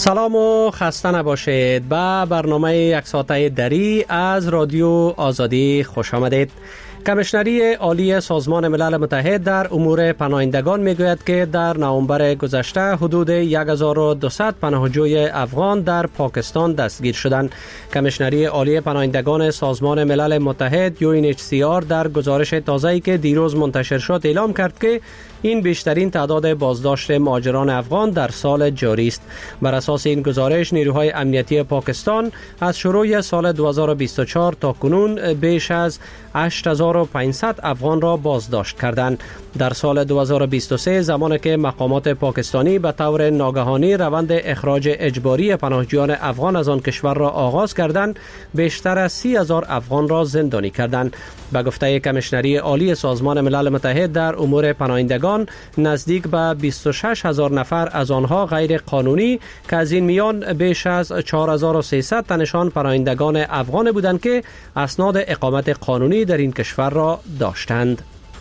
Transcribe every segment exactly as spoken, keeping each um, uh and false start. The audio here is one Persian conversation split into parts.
سلام و خسته نباشید. به برنامه یک ساعته دری از رادیو آزادی خوش آمدید. کمیشنری عالی سازمان ملل متحد در امور پناهندگان میگوید که در نوامبر گذشته حدود هزار و دویست پناهجوی افغان در پاکستان دستگیر شدند. کمیشنری عالی پناهندگان سازمان ملل متحد یو این اچ سی آر در گزارش تازه‌ای که دیروز منتشر شد اعلام کرد که این بیشترین تعداد بازداشت مهاجران افغان در سال جاری است. بر اساس این گزارش نیروهای امنیتی پاکستان از شروع سال دو هزار و بیست و چهار تا کنون بیش از هشت هزار و پانصد افغان را بازداشت کردند. در سال دو هزار و بیست و سه زمانی که مقامات پاکستانی به طور ناگهانی روند اخراج اجباری پناهجویان افغان از آن کشور را آغاز کردند، بیشتر از سی هزار افغان را زندانی کردند. به گفته کمیشنری عالی سازمان ملل متحد در امور پناهندگان، نزدیک به بیست و شش هزار نفر از آنها غیر قانونی که از این میان بیش از چهار هزار و سیصد تنشان پناهندگان افغان بودند که اسناد اقامت قانونی در این کشور را داشتند.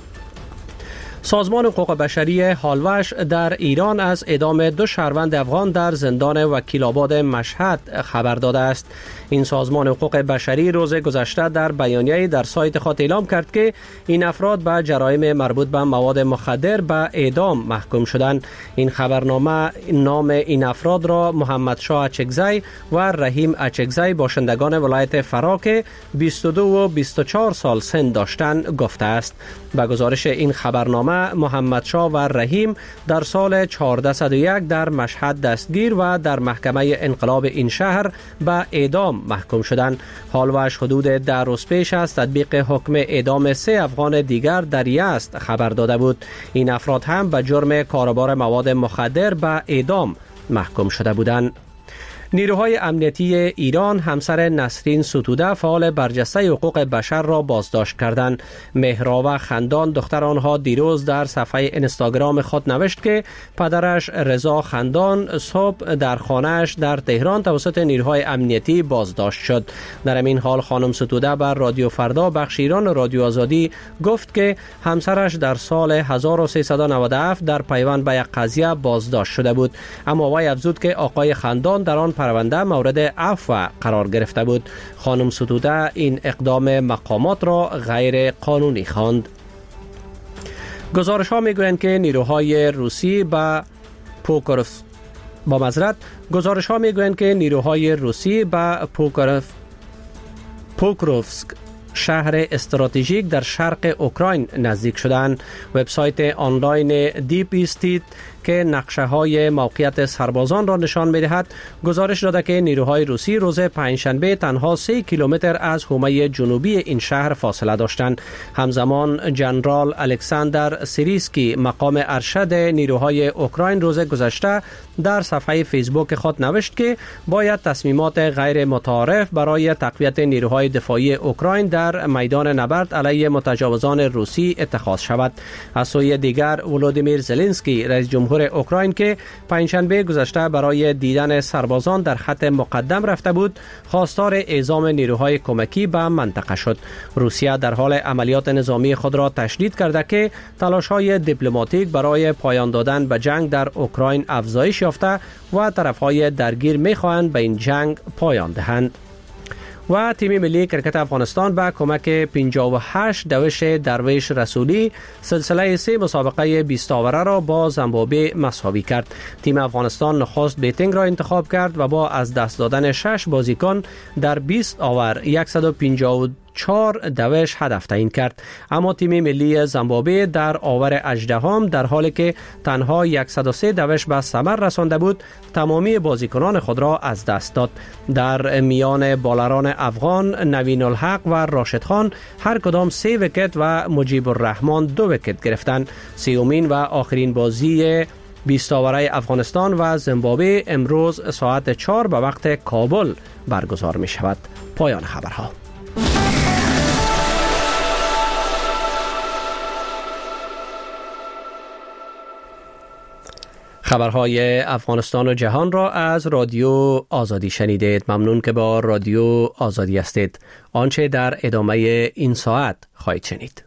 سازمان حقوق بشری هالوش در ایران از اعدام دو شهروند افغان در زندان وکیل آباد مشهد خبر داده است. این سازمان حقوق بشری روز گذشته در بیانیه‌ای در سایت خود اعلام کرد که این افراد به جرایم مربوط به مواد مخدر به اعدام محکوم شدند. این خبرنامه نام این افراد را محمد شاه اچکزی و رحیم اچکزی باشندگان ولایت فرا که بیست و دو و بیست و چهار سال سن داشتند گفته است. به گزارش این خبرنامه محمد شاه و رحیم در سال چهارصد و یک در مشهد دستگیر و در محکمه انقلاب این شهر به اعدام محکوم شدند. هالوش حدود ده روز پیش از تطبیق حکم اعدام سه افغان دیگر در یزد خبر داده بود. این افراد هم به جرم کاروبار مواد مخدر به اعدام محکوم شده بودند. نیروهای امنیتی ایران همسر نسرین ستوده فعال برجسته حقوق بشر را بازداشت کردند. مهراوه خندان دختر آنها دیروز در صفحه اینستاگرام خود نوشت که پدرش رضا خندان صبح در خانه‌اش در تهران توسط نیروهای امنیتی بازداشت شد. در این حال خانم ستوده بر رادیو فردا بخش ایران رادیو آزادی گفت که همسرش در سال هزار و سیصد و نود و هفت در پیوند به یک قضیه بازداشت شده بود، اما وی افزود که آقای خندان در آن پرونده مورد عفو قرار گرفته بود. خانم ستوده این اقدام مقامات را غیر قانونی خواند. گزارش ها میگویند که نیروهای روسی به پوکروف با معذرت گزارش ها میگویند که نیروهای روسی به پوکروف پوکروفسک شهر استراتژیک در شرق اوکراین نزدیک شدند. وبسایت آنلاین دیپ استیت که نقشه های موقعیت سربازان را نشان می‌دهد گزارش داده که نیروهای روسی روز پنجشنبه تنها سه کیلومتر از حومه جنوبی این شهر فاصله داشتند. همزمان جنرال الکساندر سیریسکی مقام ارشد نیروهای اوکراین روز گذشته در صفحه فیسبوک خود نوشت که باید تصمیمات غیر متعارف برای تقویت نیروهای دفاعی اوکراین در میدان نبرد علیه متجاوزان روسی اتخاذ شود. از سوی دیگر ولودیمیر زلنسکی رئیس جمهور اوکراین که پنجشنبه گذشته برای دیدن سربازان در خط مقدم رفته بود، خواستار اعزام نیروهای کمکی به منطقه شد. روسیه در حال عملیات نظامی خود را تشدید کرده که تلاش‌های دیپلماتیک برای پایان دادن به جنگ در اوکراین افزایش یافته و طرف‌های درگیر می‌خواهند به این جنگ پایان دهند. و تیم ملی کرکت افغانستان به کمک پنجاه و هشت دوش درویش رسولی سلسله سه مسابقه بیست آوره را با زیمبابوه مساوی کرد. تیم افغانستان نخست بیتینگ را انتخاب کرد و با از دست دادن شش بازیکن در بیست آور صد و پنجاه و چهار دوش هدف تعیین کرد، اما تیم ملی زیمبابوه در آور هجدهم در حالی که تنها صد و سه دوش به ثمر رسانده بود تمامی بازیکنان خود را از دست داد. در میان بالران افغان نوین الحق و راشد خان هر کدام سه ویکت و مجیب الرحمن دو ویکت گرفتند. سیومین و آخرین بازی بیست آوره افغانستان و زیمبابوه امروز ساعت چهار به وقت کابل برگزار می شود. پایان خبرها. خبرهای افغانستان و جهان را از رادیو آزادی شنیدید. ممنون که با رادیو آزادی هستید. آنچه در ادامه این ساعت خواهید شنید.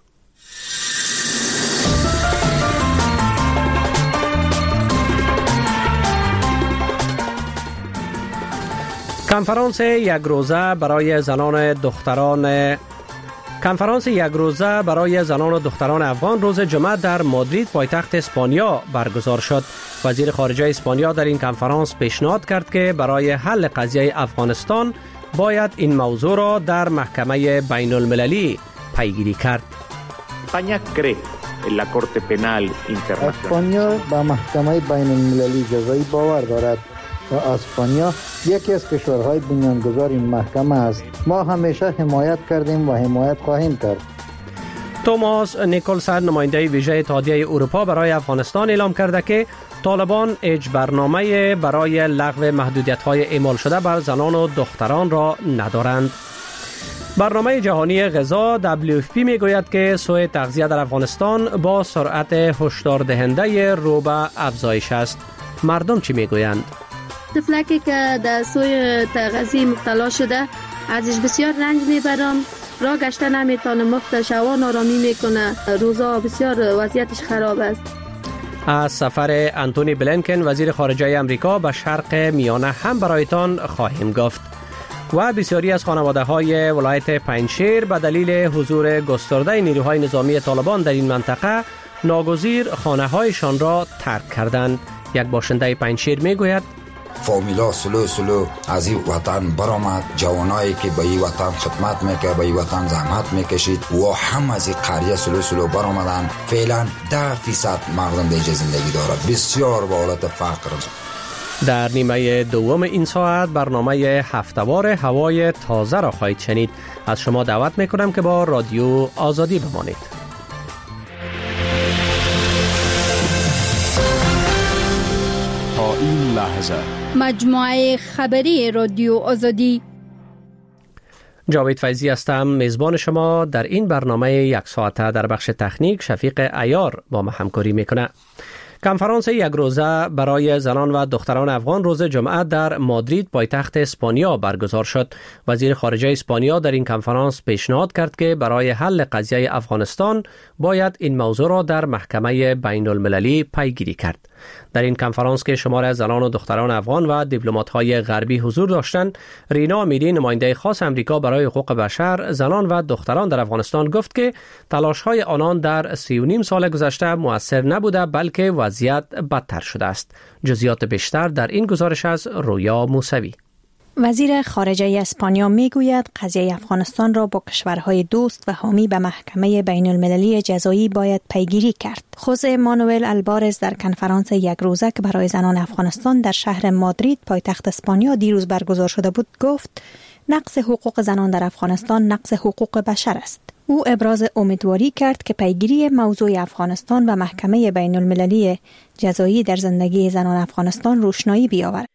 کنفرانس یک روزه برای زنان دختران کنفرانس یک روزه برای زنان و دختران افغان روز جمعه در مادرید پایتخت اسپانیا برگزار شد. وزیر خارجه اسپانیا در این کنفرانس پیشنهاد کرد که برای حل قضیه افغانستان باید این موضوع را در محکمه بین المللی پیگیری کرد. اسپانیا به محکمه بین المللی جزایی باور دارد و اسپانیا یکی از کشورهای بنیانگذار این محکمه است. ما همیشه حمایت کردیم و حمایت خواهیم کرد. توماس نیکولسن نماینده ویژه اتحادیه اروپا برای افغانستان اعلام کرده که طالبان هیچ برنامه برای لغو محدودیت‌های اعمال شده بر زنان و دختران را ندارند. برنامه جهانی غذا دبلیو اف پی میگوید که سوء تغذیه در افغانستان با سرعت هشدار دهنده رو به افزایش است. مردم چی میگویند؟ طفلکی که در سوی تغذیه مبتلا شده ازش بسیار رنج میبرم، راه گشته نمیتونه، مفت شوا نارامی میکنه، روزا بسیار وضعیتش خراب است. از سفر انتونی بلینکن وزیر خارجه امریکا به شرق میانه هم برایتان خواهیم گفت. و بسیاری از خانواده های ولایت پنجشیر به دلیل حضور گسترده نیروهای نظامی طالبان در این منطقه ناگزیر خانه هایشان را ترک کردند. یک باشنده پنجشیر میگوید فامیلا سلو سلو از این وطن برآمد، جوانایی که به این وطن خدمت میکرد، به این وطن زحمت میکشید و هم از این قریه سلو سلو برآمدن. فعلا ده فیصد مردم دیگه زندگی دارد، بسیار با حالت فقر. در نیمه دوم این ساعت برنامه هفته‌وار هوای تازه را خواهید شنید. از شما دعوت میکنم که با رادیو آزادی بمانید. تا این لحظه مجموعه خبری رادیو آزادی. جاوید فیضی هستم، میزبان شما در این برنامه یک ساعته. در بخش تکنیک شفیق عیار با ما همکاری میکنه. کنفرانس یک روزه برای زنان و دختران افغان روز جمعه در مادرید پایتخت اسپانیا برگزار شد. وزیر خارجه اسپانیا در این کنفرانس پیشنهاد کرد که برای حل قضیه افغانستان باید این موضوع را در محکمه بین المللی پیگیری کرد. در این کنفرانس که شمار از زنان و دختران افغان و دیپلمات‌های غربی حضور داشتند، رینا امیری نماینده خاص امریکا برای حقوق بشر، زنان و دختران در افغانستان گفت که تلاش‌های آنان در سی و نیم سال گذشته مؤثر نبوده، بلکه وضعیت بدتر شده است. جزئیات بیشتر در این گزارش از رویا موسوی. وزیر خارجه اسپانیا میگوید قضیه افغانستان را با کشورهای دوست و حامی به محکمه بین المللی جزایی باید پیگیری کرد. خوزه مانوئل البارز در کنفرانس یک روزه که برای زنان افغانستان در شهر مادرید پایتخت اسپانیا دیروز برگزار شده بود گفت نقض حقوق زنان در افغانستان نقض حقوق بشر است. او ابراز امیدواری کرد که پیگیری موضوع افغانستان و محکمه بین المللی جزایی در زندگی زنان افغانستان روشنایی بیاورد.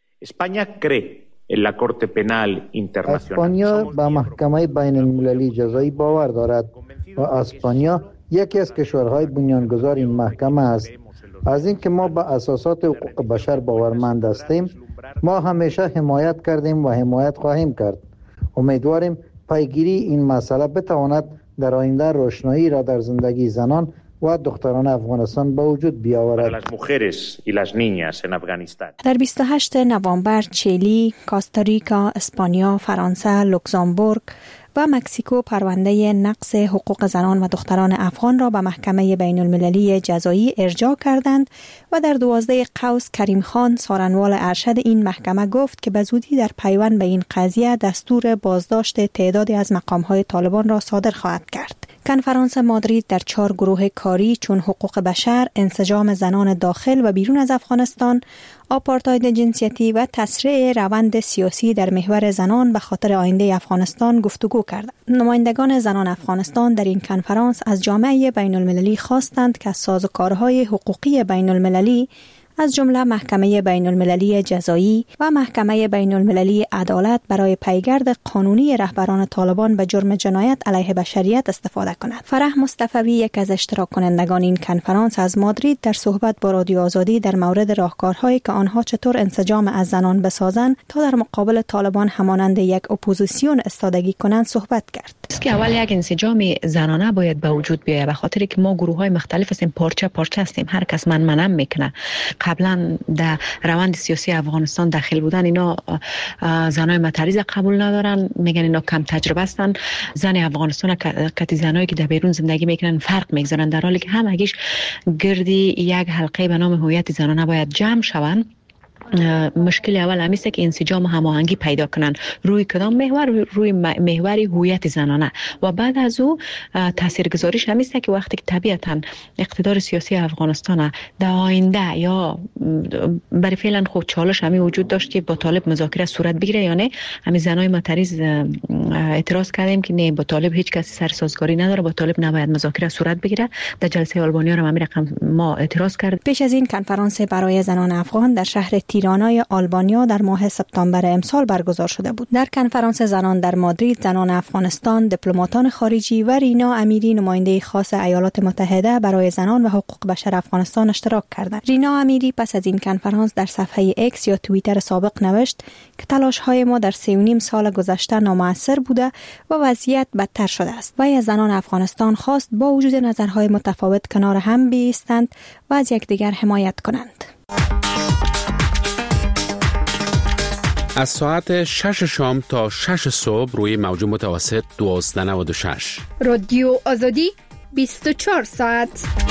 اسپانیا به محکمه بین المللی جزایی باور دارد و اسپانیا یکی از کشورهای بنیانگذار این محکمه است. از اینکه ما به اساسات حقوق بشر باورمند هستیم، ما همیشه حمایت کردیم و حمایت خواهیم کرد. امیدواریم پیگیری این مسئله بتواند در آینده روشنایی را در زندگی زنان و دختران افغانستان به وجود بیاورد. در بیست و هشتم نوامبر چیلی، کوستاریکا، اسپانیا، فرانسه، لوکزامبورگ و مکزیکو پرونده نقض حقوق زنان و دختران افغان را به محکمه بین المللی جزایی ارجاع کردند و در دوازده قوس کریم خان سارنوال ارشد این محکمه گفت که به زودی در پیوند به این قضیه دستور بازداشت تعدادی از مقام‌های طالبان را صادر خواهد کرد. کنفرانس مادرید در چهار گروه کاری چون حقوق بشر، انسجام زنان داخل و بیرون از افغانستان، آپارتاید جنسیتی و تسریع روند سیاسی در محور زنان به خاطر آینده افغانستان گفتگو کردند. نمایندگان زنان افغانستان در این کنفرانس از جامعه بین المللی خواستند که سازوکارهای حقوقی بین المللی از جمله محکمه بین المللی جزایی و محکمه بین المللی عدالت برای پیگرد قانونی رهبران طالبان به جرم جنایت علیه بشریت استفاده کند. فرح مصطفی یک از اشتراک کنندگان این کنفرانس از مادرید در صحبت با رادیو آزادی در مورد راهکارهایی که آنها چطور انسجام از زنان بسازند تا در مقابل طالبان همانند یک اپوزیسیون استادگی کنند صحبت کرد. که اول یک انسجام زنانه باید به وجود بیاید، به خاطر که ما گروه‌های مختلف هستیم، پارچه پارچه هستیم، هر کس من منم میکنه. قبلا در روند سیاسی افغانستان داخل بودن، اینا زنای متریز قبول ندارن، میگن اینا کم تجربه هستن. زن افغانستان کتی زنایی که در بیرون زندگی میکنن فرق میگذارن، در حالی که همگیش گردی یک حلقه به نام هویت زنانه باید جمع شوند. مشکل اول همیسته که انسجام هماهنگی پیدا کنن روی کدام محور، روی محور هویت زنانه، و بعد از او تاثیرگذاریش همیسته که وقتی که طبیعتا اقتدار سیاسی افغانستان در آینده یا برای فعلا خود چالش همی وجود داشت که با طالب مذاکره صورت بگیره یا نه، همین زنای متریز اعتراض کردیم که نه، با طالب هیچ کسی سرسازگاری نداره، با طالب نباید مذاکره صورت بگیره. در جلسه آلبانیا هم همین رقم ما اعتراض کرد. پیش از این کنفرانس برای زنان افغان در شهر تیرانای آلبانیا در ماه سپتامبر امسال برگزار شده بود. در کنفرانس زنان در مادرید، زنان افغانستان، دیپلماتان خارجی و رینا امیری، نماینده خاص ایالات متحده برای زنان و حقوق بشر افغانستان اشتراک کردند. رینا امیری پس از این کنفرانس در صفحه اکس یا توییتر سابق نوشت که تلاش‌های ما در سه و نیم سال گذشته نامؤثر بوده و وضعیت بدتر شده است و از زنان افغانستان خواست با وجود نظرهای متفاوت کنار هم بایستند و از یکدیگر حمایت کنند. از ساعت شش شام تا شش صبح روی موج متوسط دوازده نود و شش. رادیو آزادی بیست و چهار ساعت.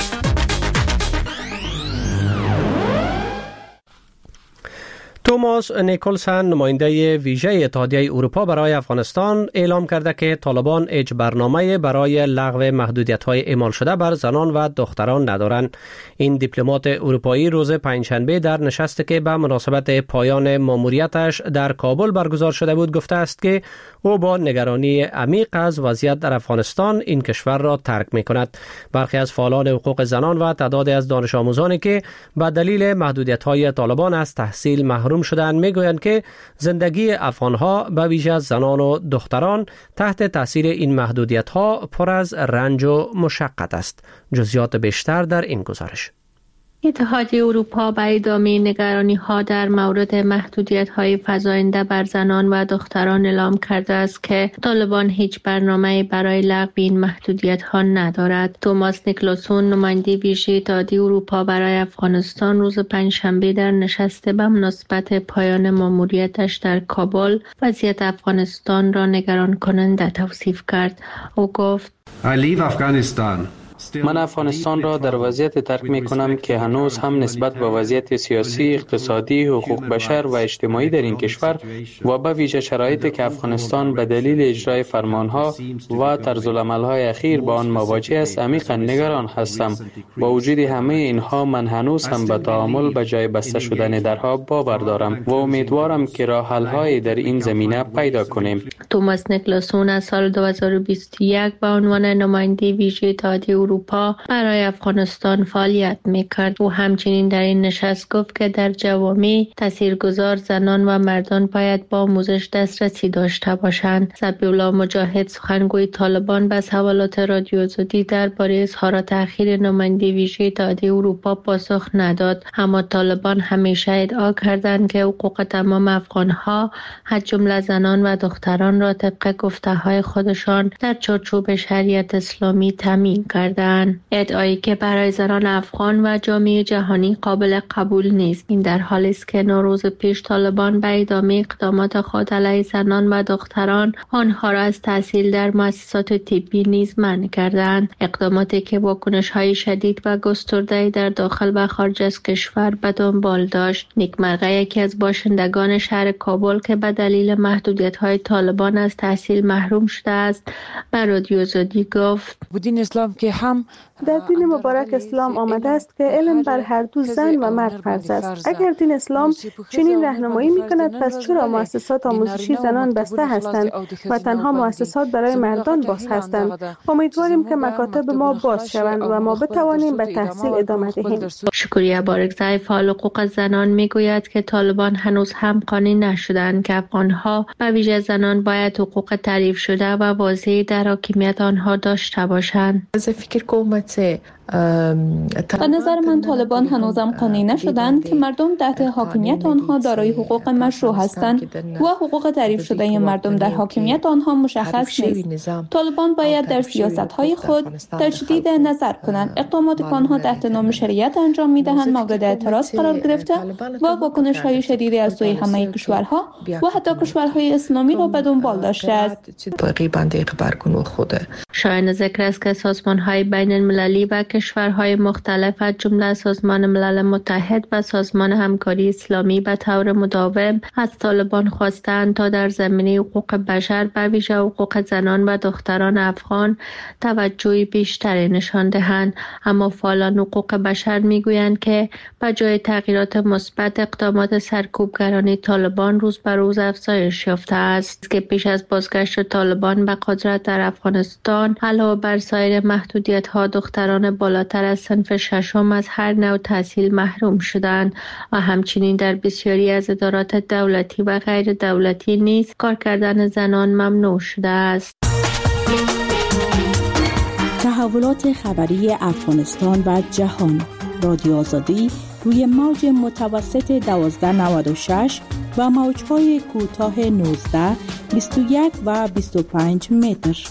توماس نیکلسن، نماینده ویژه اتحادیه اروپا برای افغانستان، اعلام کرده که طالبان هیچ برنامه برای لغو محدودیت‌های اعمال شده بر زنان و دختران ندارند. این دیپلمات اروپایی روز پنجشنبه در نشستی که به مناسبت پایان ماموریتش در کابل برگزار شده بود گفته است که او با نگرانی عمیق از وضعیت در افغانستان این کشور را ترک می‌کند. برخی از فعالان حقوق زنان و تعدادی از دانش آموزانی که به دلیل محدودیت‌های طالبان از تحصیل محروم شدند میگویند که زندگی افغانها به ویژه زنان و دختران تحت تاثیر این محدودیت‌ها پر از رنج و مشقت است. جزئیات بیشتر در این گزارش. اتحادیه اروپا به ادامه نگرانی‌ها در مورد محدودیت‌های فزاینده بر زنان و دختران اعلام کرده است که طالبان هیچ برنامه‌ای برای لغو این محدودیت‌ها ندارد. توماس نیکلسون، نماینده ویژه اتحادیه اروپا برای افغانستان، روز پنجشنبه در نشست به مناسبت پایان ماموریتش در کابل وضعیت افغانستان را نگران کننده توصیف کرد. او گفت: I leave Afghanistan. من افغانستان را در وضعیت ترک می کنم که هنوز هم نسبت به وضعیت سیاسی، اقتصادی، حقوق بشر و اجتماعی در این کشور و به ویژه شرایطی که افغانستان به دلیل اجرای فرمانها و طرزالعمل‌های اخیر با آن مواجه است عمیقاً نگران هستم. با وجود همه اینها من هنوز هم به تعامل به جای بسته شدن درها باور دارم و امیدوارم که راه حل‌هایی در این زمینه پیدا کنیم. توماس نیکلسون از سال دو هزار و بیست و یک به عنوان نماینده ویژه اتحادیه اروپا برای افغانستان فعالیت میکرد. او همچنین در این نشست گفت که در جوامع تاثیرگذار زنان و مردان باید با آموزش دسترسی داشته باشند. ذبیح‌الله مجاهد، سخنگوی طالبان، به حوالات رادیو آزادی درباره اظهارات اخیر نماینده ویژه اتحادیه اروپا پاسخ نداد، اما طالبان همیشه ادعا کردند که حقوق تمام افغانها از جمله زنان و دختران را طبق گفته‌های خودشان در چارچوب شریعت اسلامی تامین کردند. ادعایی که برای زنان افغان و جامعه جهانی قابل قبول نیست. این در حالی است که نوروز پیش طالبان به ادامه اقدامات خود علیه زنان و دختران آنها را از تحصیل در مؤسسات طبی نیز منع کردند. اقداماتی که واکنش‌های شدید و گسترده در داخل و خارج از کشور به دنبال داشت. نیک مرغه، یکی از باشندگان شهر کابل که به دلیل محدودیت‌های طالبان از تحصیل محروم شده است، به رادیو آزادی گفت: دین اسلام که هم در دین مبارک اسلام آمده است که علم بر هر دو زن و مرد فرض است. اگر دین اسلام چنین راهنمایی می‌کند، پس چرا مؤسسات آموزشی زنان بسته هستند و تنها مؤسسات برای مردان باز هستند؟ امیدواریم که مکاتب ما باز شوند و ما بتوانیم به تحصیل ادامه دهیم. شکریه بارکزای، فعال حقوق زنان، میگوید که طالبان هنوز هم قانع نشدند که افغانها به ویژه زنان باید حقوق تعریف شده و واضحی در حاکمیت آنها داشته باشند. از فکر کوم به نظر من طالبان هنوزم قانع نشدند که مردم تحت حاکمیت آنها دارای حقوق مشروع هستند و حقوق تعریف شده مردم در حاکمیت آنها مشخص نیست. طالبان باید در سیاست‌های خود تجدید نظر کنند. اقدامات آنها تحت نام شریعت انجام می‌دهند مورد اعتراض قرار گرفته و واکنش‌های شدیدی از سوی همه کشورها و حتی کشورهای اسلامی را به دنبال داشته است. شایان ذکر است که سازمان‌های بین‌المللی و کشورهای مختلف از جمله سازمان ملل متحد و سازمان همکاری اسلامی به طور مداوم از طالبان خواستند تا در زمینه حقوق بشر به ویژه حقوق زنان و دختران افغان توجهی بیشتری نشان دهند، اما فعالان حقوق بشر میگویند که به جای تغییرات مثبت اقدامات سرکوبگرانه طالبان روز به روز افزایش یافته است که پیش از بازگشت طالبان به قدرت در افغانستان علاوه بر سایر محدودیت‌ها دختران بالاتر از صنف ششم از هر نوع تحصیل محروم شدند و همچنین در بسیاری از ادارات دولتی و غیر دولتی نیز کار کردن زنان ممنوع شده است. تحولات خبری افغانستان و جهان. رادیو آزادی روی موج متوسط دوازده نود و شش و موج‌های کوتاه نوزده، بیست و یک و بیست و پنج متر.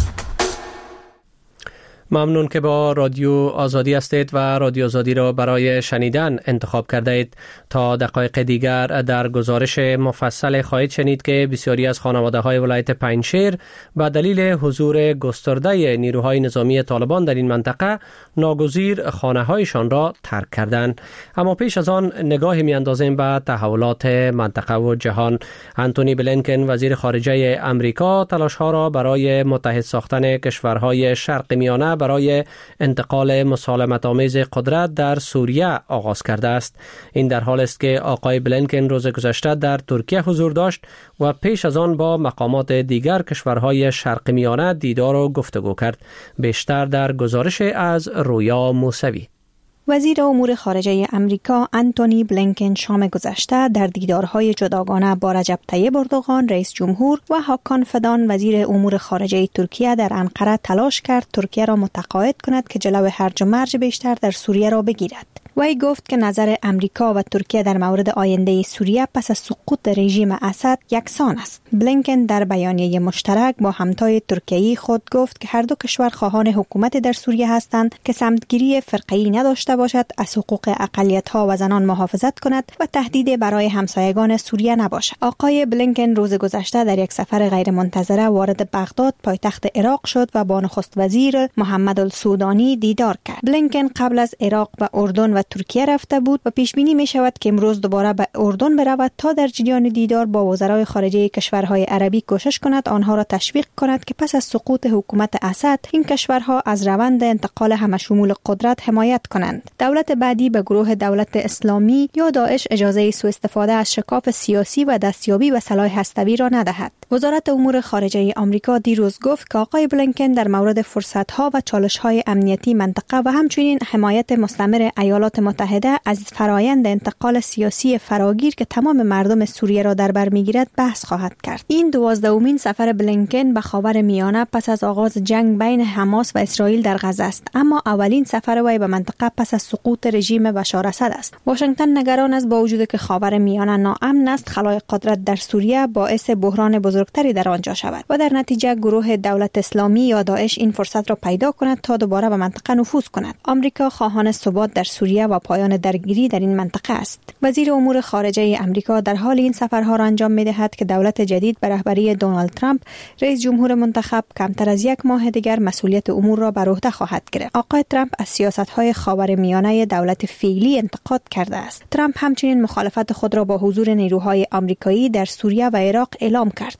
ممنون که با رادیو آزادی هستید و رادیو آزادی را برای شنیدن انتخاب کرده اید. تا دقایق دیگر در گزارش مفصل خواهید شنید که بسیاری از خانواده های ولایت پنجشیر به دلیل حضور گسترده نیروهای نظامی طالبان در این منطقه ناگزیر خانه هایشان را ترک کردند. اما پیش از آن نگاهی می اندازیم به تحولات منطقه و جهان. انتونی بلینکن وزیر خارجه امریکا تلاش ها را برای متحد ساختن کشورهای شرق میانه برای انتقال مسالمت آمیز قدرت در سوریه آغاز کرده است. این در حال است که آقای بلینکن روز گذشته در ترکیه حضور داشت و پیش از آن با مقامات دیگر کشورهای شرق میانه دیدار و گفتگو کرد. بیشتر در گزارش از رویا موسوی. وزیر امور خارجه امریکا انتونی بلینکن شام گذشته در دیدارهای جداگانه با رجب طیب اردوغان رئیس جمهور و هاکان فدان وزیر امور خارجه ترکیه در انقره تلاش کرد ترکیه را متقاعد کند که جلو هرج و مرج بیشتر در سوریه را بگیرد. وی گفت که نظر امریکا و ترکیه در مورد آینده سوریه پس از سقوط رژیم اسد یکسان است. بلینکن در بیانیه مشترک با همتای ترکیه‌ای خود گفت که هر دو کشور خواهان حکومت در سوریه هستند که سمتگیری فرقه‌ای نداشته باشد، از حقوق اقلیت‌ها و زنان محافظت کند و تهدید برای همسایگان سوریه نباشد. آقای بلینکن روز گذشته در یک سفر غیرمنتظره وارد بغداد پایتخت عراق شد و با نخست وزیر محمد السودانی دیدار کرد. بلینکن قبل از عراق و اردن و ترکیه رفته بود و پیش بینی می شود که امروز دوباره به اردن برود تا در جریان دیدار با وزرای خارجه کشورهای عربی کوشش کند آنها را تشویق کند که پس از سقوط حکومت اسد این کشورها از روند انتقال همشمول قدرت حمایت کنند. دولت بعدی به گروه دولت اسلامی یا داعش اجازه سوء استفاده از شکاف سیاسی و دستیابی به سلاح هسته‌ای را ندهد. وزارت امور خارجه آمریکا دیروز گفت که آقای بلینکن در مورد فرصت‌ها و چالش‌های امنیتی منطقه و همچنین حمایت مستمر ایالات متحده از فرایند انتقال سیاسی فراگیر که تمام مردم سوریه را در بر می‌گیرد بحث خواهد کرد. این دوازدهمین سفر بلینکن به خاورمیانه پس از آغاز جنگ بین حماس و اسرائیل در غزه است، اما اولین سفر وی به منطقه پس از سقوط رژیم بشار اسد است. واشنگتن نگران است با وجود که خاورمیانه ناامن است، خلای قدرت در سوریه باعث بحران بزرگتری در آنجا شود و در نتیجه گروه دولت اسلامی یا داعش این فرصت را پیدا کند تا دوباره به منطقه نفوذ کند. آمریکا خواهان ثبات در سوریه و پایان درگیری در این منطقه است. وزیر امور خارجه امریکا در حال این سفرها را انجام می‌دهد که دولت جدید به رهبری دونالد ترامپ رئیس جمهور منتخب کمتر از یک ماه دیگر مسئولیت امور را بر عهده خواهد گرفت. آقای ترامپ از سیاست‌های خاورمیانه دولت فعلی انتقاد کرده است. ترامپ همچنین مخالفت خود را با حضور نیروهای آمریکایی در سوریه و عراق اعلام کرد.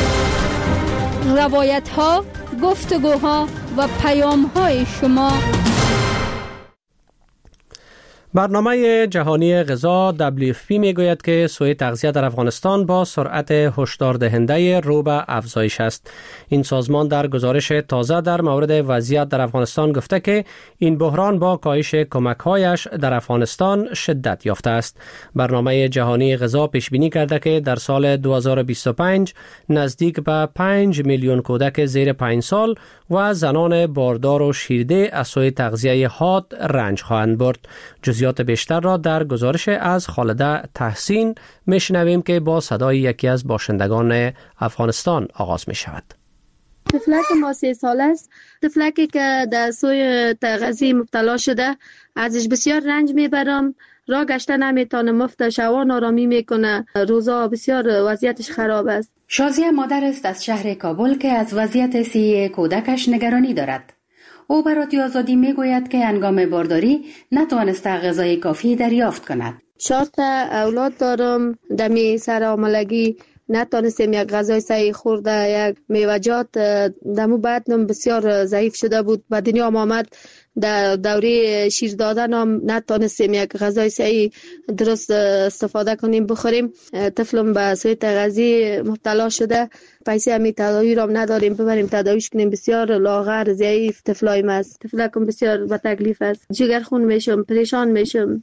روایت‌ها، گفتگوها و پیام‌های شما. برنامه جهانی غذا دبلیو اف پی میگوید که سوء تغذیه در افغانستان با سرعت هشدار دهنده رو به افزایش است. این سازمان در گزارش تازه در مورد وضعیت در افغانستان گفته که این بحران با کاهش کمک‌هایش در افغانستان شدت یافته است. برنامه جهانی غذا پیش بینی کرده که در سال دو هزار و بیست و پنج نزدیک به پنج میلیون کودک زیر پنج سال و زنان باردار و شیرده از سوء تغذیه حاد رنج خواهند برد. جزئیات بیشتر را در گزارش از خالده تحسین میشنویم که با صدای یکی از باشندگان افغانستان آغاز می شود. طفلک ما سه ساله است. طفلکی که در سوء تغذیه مبتلا شده، ازش بسیار رنج میبرم. راه گشته نمیتونه، مفت شوان آرامی میکنه. روزا بسیار وضعیتش خراب است. شازیه مادر است از شهر کابل که از وضعیت صحی کودکش نگرانی دارد. او به رادیو آزادی میگوید که هنگام بارداری نتوانسته غذای کافی دریافت کند. چهار تا اولاد دارم. دمی سر آملگی نتونستیم یک غذای صحیح خورده. یک میوجات دمو بدنم بسیار ضعیف شده بود. به دنیا آمد در دوره شیر دادن هم نتونستیم یک غذای صحیح درست استفاده کنیم بخوریم. طفلم به سوء تغذیه مبتلا شده. پیسه همی تداوی را نداریم ببریم تداویش کنیم. بسیار لاغر ضعیف طفلایم است. طفلکم بسیار به تکلیف است. جگرخون میشم، پریشان میشم.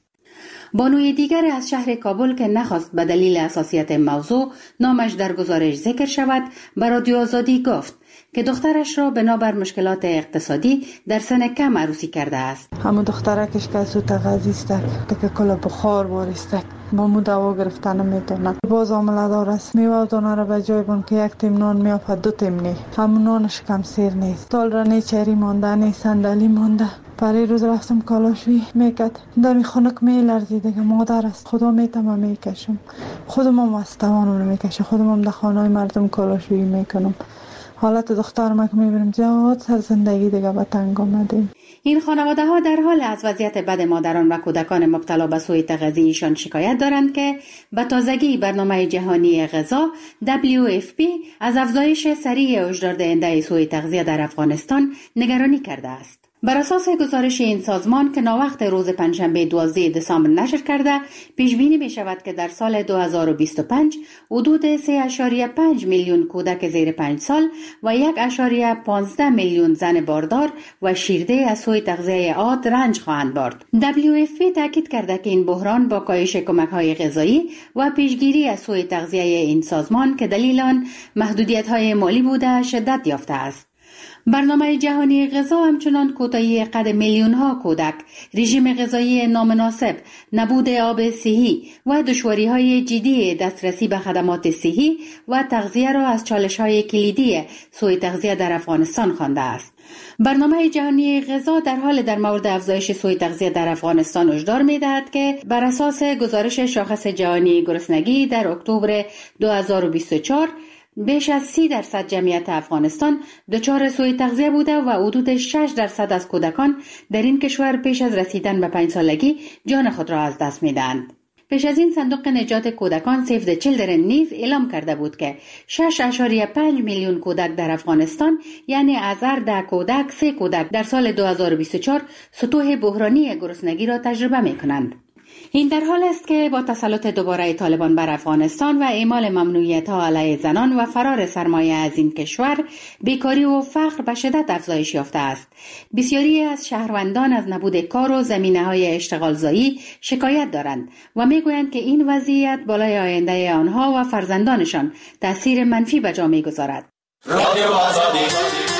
بانوی دیگر از شهر کابل که نخواست به دلیل حساسیت موضوع نامش در گزارش ذکر شود به رادیو آزادی گفت که دخترش را بنابر مشکلات اقتصادی در سن کم عروسی کرده است. همون دخترکش که سوء تغذیه است که کلا بخار واریست با مو دوا گرفتن نمیتونه. باز عامله دار است. میوه و دانه را به جای بون که یک تیم نان میافد دو تیم نی. همون نانش کم سیر نیست. تال را نی چری مانده نی صندلی مانده. پری روز رفتم کالاشوی میکرد. دمی خنک میلرزیده که مادر است. خدا میتم میکشم. خودم هم از توانم نمیکشه. خودم هم در خانه مردم کالاشوی میکنم. حالت دخترم که میبینم زیاد سر زندگی دیگه به تنگ آمدیم. این خانواده ها در حال از وضعیت بد مادران و کودکان مبتلا به سوء تغذیه ایشان شکایت دارند که به تازگی برنامه جهانی غذا دبلیو اف پی از افزایش سریع هشدار دهنده سوء تغذیه در افغانستان نگرانی کرده است. بر اساس گزارش این سازمان که ناوقت روز پنجشنبه دوازده دسامبر نشر کرده، پیش بینی می شود که در سال دو هزار و بیست و پنج حدود سه ممیز پنج میلیون کودک زیر پنج سال و یک ممیز پانزده میلیون زن باردار و شیرده از سوء تغذیه عاد رنج خواهند برد. دبلیو اف پی تاکید کرده که این بحران با کاهش کمک‌های غذایی و پیشگیری از سوء تغذیه این سازمان که دلیل آن محدودیت‌های مالی بوده شدت یافته است. برنامه جهانی غذا همچنان کوتاهی قد میلیون ها کودک، رژیم غذایی نامناسب، نبود آب صحی و دشواری های جدی دسترسی به خدمات صحی و تغذیه را از چالش های کلیدی سوء تغذیه در افغانستان خوانده است. برنامه جهانی غذا در حال در مورد افزایش سوء تغذیه در افغانستان هشدار می‌دهد که بر اساس گزارش شاخص جهانی گرسنگی در اکتبر دو هزار و بیست و چهار بیش از سی درصد جمعیت افغانستان دچار سوء تغذیه بوده و حدود شش درصد از کودکان در این کشور پیش از رسیدن به پنج سالگی جان خود را از دست می‌دهند. پیش از این صندوق نجات کودکان سیو د چیلدرن نیز اعلام کرده بود که شش ممیز پنج میلیون کودک در افغانستان یعنی از هر ده کودک سه کودک در سال دو هزار و بیست و چهار سطوح بحرانی گرسنگی را تجربه می‌کنند. این در حال است که با تسلط دوباره طالبان بر افغانستان و اعمال ممنوعیت‌ها علیه زنان و فرار سرمایه از این کشور، بیکاری و فقر به شدت افزایش یافته است. بسیاری از شهروندان از نبود کار و زمینه‌های اشتغالزایی شکایت دارند و میگویند که این وضعیت بالای آینده آنها و فرزندانشان تأثیر منفی به جا می‌گذارد. رادیو آزادی.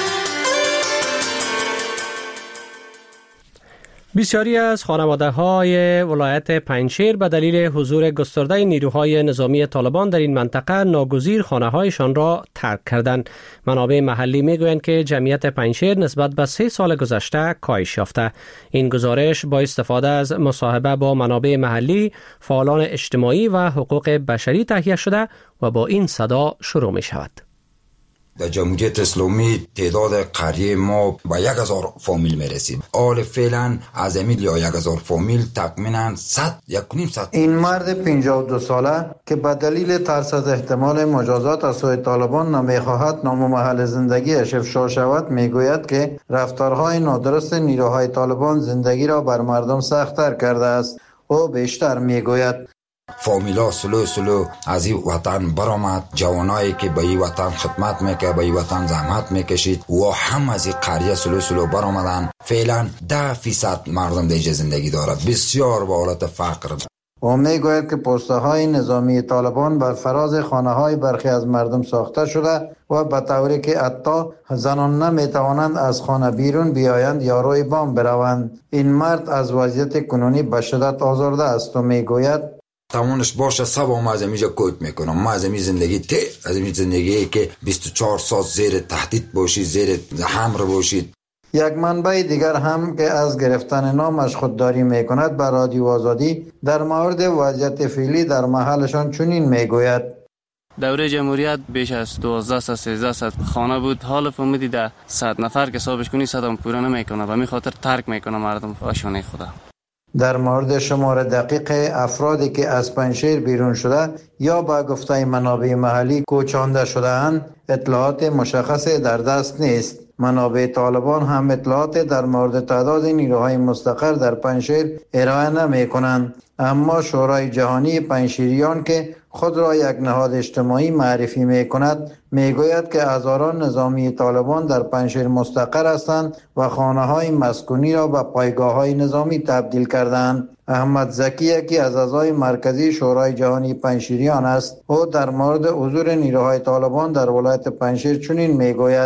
بسیاری از خانواده‌های ولایت پنجشیر به دلیل حضور گسترده نیروهای نظامی طالبان در این منطقه ناگزیر خانه‌هایشان را ترک کردند. منابع محلی میگویند که جمعیت پنجشیر نسبت به سه سال گذشته کاهش یافته. این گزارش با استفاده از مصاحبه با منابع محلی، فعالان اجتماعی و حقوق بشری تهیه شده و با این صدا شروع می شود. در جمهوریت اسلامی تعداد قریه ما با یک هزار فامیل میرسید. حال فعلا از امیل یا یک هزار فامیل تقریبا صد یک نیم صد. این مرد پنجاه و دو ساله که به دلیل ترس از احتمال مجازات از سوی طالبان نمیخواهد نام و محل زندگیش افشا شود میگوید که رفتارهای نادرست نیروهای طالبان زندگی را بر مردم سخت‌تر کرده است. او بیشتر میگوید فامیلا سلو سلو از این وطن برآمد، جوانایی که به این وطن خدمت میکرد، به این وطن زحمت میکشید و هم از این قریه سلو سلو برآمدن. فعلا ده فیصد مردم دیگه زندگی دارد، بسیار با حالت فقر. او میگوید که پوسته های نظامی طالبان بر فراز خانه های برخی از مردم ساخته شده و به طوری که حتی زنان نمیتوانند از خانه بیرون بیایند یا روی بام بروند. این مرد از وضعیت کنونی به شدت آزرده است و میگوید تمامش باشه سبا ما از اینجا کوچ میکنم. ما از این زندگی ته از این زندگی که بیست و چهار ساعت زیر تهدید باشید، زیر حمر باشید. یک منبع دیگر هم که از گرفتن نامش خودداری میکند به رادیو آزادی در مورد وضعیت فعلی در محلشان چنین میگوید دوره جمهوریت بیش از دوازده تا سیزده صد خانه بود. حال فهمیدی ده صد نفر که حسابش کنی صد هم پوره نمیکنه و می خاطر ترک میکنه مردم آشونه خدا. در مورد شمار دقیق افرادی که از پنجشیر بیرون شده یا با گفته منابع محلی کوچانده شده اند اطلاعات مشخصی در دست نیست. منابع طالبان هم اطلاعات در مورد تعداد نیروهای مستقر در پنجشیر ارائه نمی کنند. اما شورای جهانی پنجشیریان که خود را یک نهاد اجتماعی معرفی می کند می گوید که هزاران نظامی طالبان در پنجشیر مستقر هستند و خانه های مسکونی را به پایگاه های نظامی تبدیل کردند. احمد زکی یکی از اعضای مرکزی شورای جهانی پنجشیریان است. او در مورد حضور نیروهای طالبان در ولایت پنجشیر چنین می گوید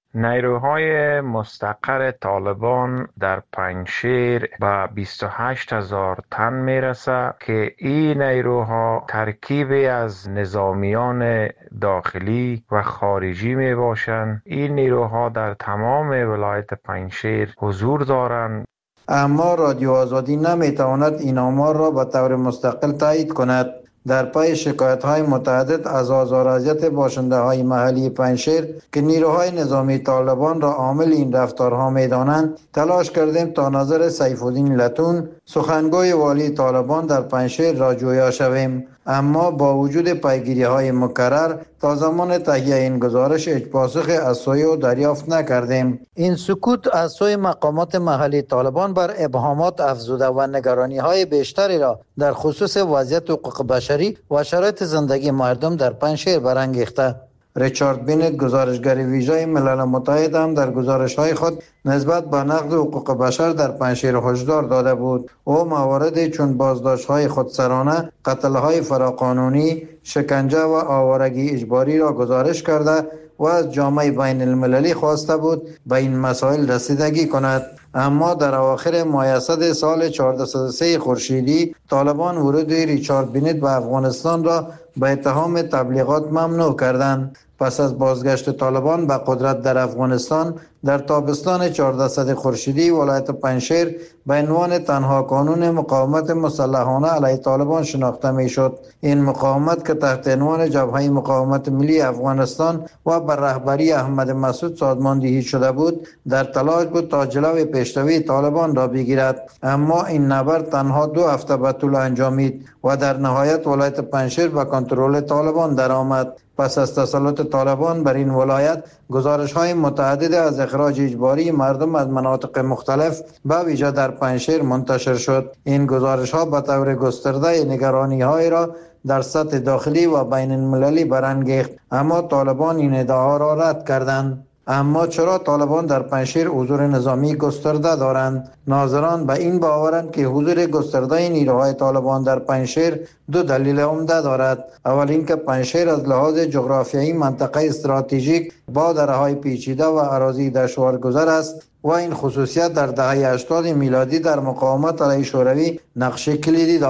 نیروهای مستقر طالبان در پنجشیر به بیست و هشت هزار تن میرسه که این نیروها ترکیبی از نظامیان داخلی و خارجی می باشند. این نیروها در تمام ولایت پنجشیر حضور دارند. اما رادیو آزادی نمیتواند این آمار را به طور مستقل تایید کند. در پای شکایت های متعدد از آزار و اذیت باشنده های محلی پنجشیر که نیروهای نظامی طالبان را عامل این رفتارها می دانند تلاش کردیم تا نظر سیف الدین لتون سخنگوی والی طالبان در پنجشیر را جویا شویم، اما با وجود پیگیری های مکرر تا زمان تهیه این گزارش هیچ پاسخ از سوی او دریافت نکردیم. این سکوت از سوی مقامات محلی طالبان بر ابهامات افزوده و نگرانی های بیشتری را در خصوص وضعیت حقوق بشری و شرایط زندگی مردم در پنجشیر برانگیخته. ریچارد بینت گزارشگر ویژه ملل متحد هم در گزارش‌های خود نسبت به نقض حقوق بشر در پنجشیر هشدار داده بود. او مواردی چون بازداشت‌های خودسرانه، قتل‌های فراقانونی، شکنجه و آوارگی اجباری را گزارش کرده و از جامعه بین المللی خواسته بود به این مسائل رسیدگی کند. اما در اواخر ماه اسد سال چهارصد و سه خورشیدی طالبان ورود ریچارد بینت به افغانستان را به اتهام تبلیغات ممنوع کردند. پس از بازگشت طالبان به قدرت در افغانستان در تابستان چهارصد خورشیدی ولایت پنجشیر به عنوان تنها کانون مقاومت مسلحانه علیه طالبان شناخته میشد. این مقاومت که تحت عنوان جبهه مقاومت ملی افغانستان و بر رهبری احمد مسعود سازماندهی شده بود در تلاش بود تا جلوی پیشروی طالبان را بگیرد. اما این نبرد تنها دو هفته به طول انجامید و در نهایت ولایت پنجشیر به کنترل طالبان درآمد. پس از تسلط طالبان بر این ولایت گزارش‌های متعدد از اخراج اجباری مردم از مناطق مختلف به ویژه در پنجشیر منتشر شد. این گزارش‌ها به طور گسترده نگرانی‌های را در سطح داخلی و بین المللی برانگیخت، اما طالبان این ادعا را رد کردند. اما چرا طالبان در پنجشیر حضور نظامی گسترده دارند؟ ناظران به این باورند که حضور گسترده نیروهای طالبان در پنجشیر دو دلیل عمده دارد. اول اینکه پنجشیر از لحاظ جغرافیایی منطقه استراتژیک با دره‌های پیچیده و اراضی دشوارگذر است و این خصوصیت در دهه هشتاد میلادی در مقاومت علیه شوروی نقش کلیدی داشت.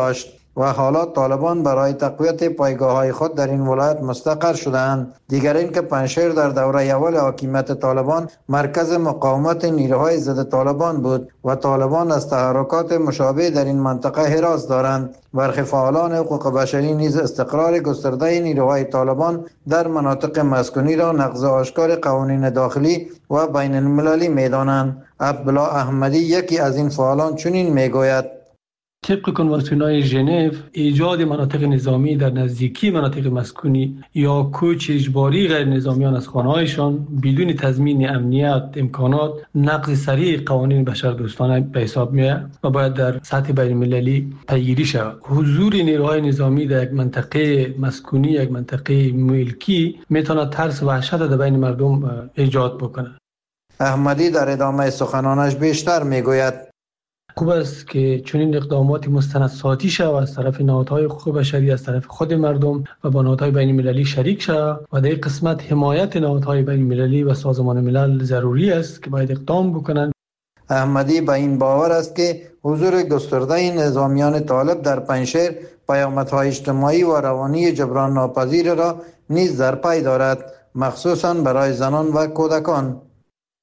و حالا طالبان برای تقویت پایگاه‌های خود در این ولایت مستقر شدند. دیگر اینکه پنجشیر در دوره اول حاکمیت طالبان مرکز مقاومت نیروهای ضد طالبان بود و طالبان از تحرکات مشابه در این منطقه هراس دارند. برخی فعالان حقوق بشری نیز استقرار گسترده نیروهای طالبان در مناطق مسکونی را نقض آشکار قوانین داخلی و بین المللی می‌دانند. عبدالله احمدی یکی از این فعالان چنین میگوید: طبق کنوانسیون‌های ژنو، ایجاد مناطق نظامی در نزدیکی مناطق مسکونی یا کوچ اجباری غیر نظامیان از خانه‌هایشان بدون تضمین امنیت امکانات نقض صریح قوانین بشردوستانه به حساب می‌آید و باید در سطح بین‌المللی پیگیری شود. حضور نیروهای نظامی در یک منطقه مسکونی، یک منطقه ملکی میتواند ترس و وحشت در بین مردم ایجاد بکند. احمدی در ادامه سخنانش بیشتر میگوید: خوب است که چنین اقدامات مستندسازی شود از طرف نهادهای حقوق بشری، از طرف خود مردم و با نهادهای بین المللی شریک شود و در این قسمت حمایت نهادهای بین المللی و سازمان ملل ضروری است که باید اقدام بکنند. احمدی به این باور است که حضور گسترده نظامیان طالب در پنجشیر پیامدهای اجتماعی و روانی جبران ناپذیر را نیز در پی دارد، مخصوصا برای زنان و کودکان.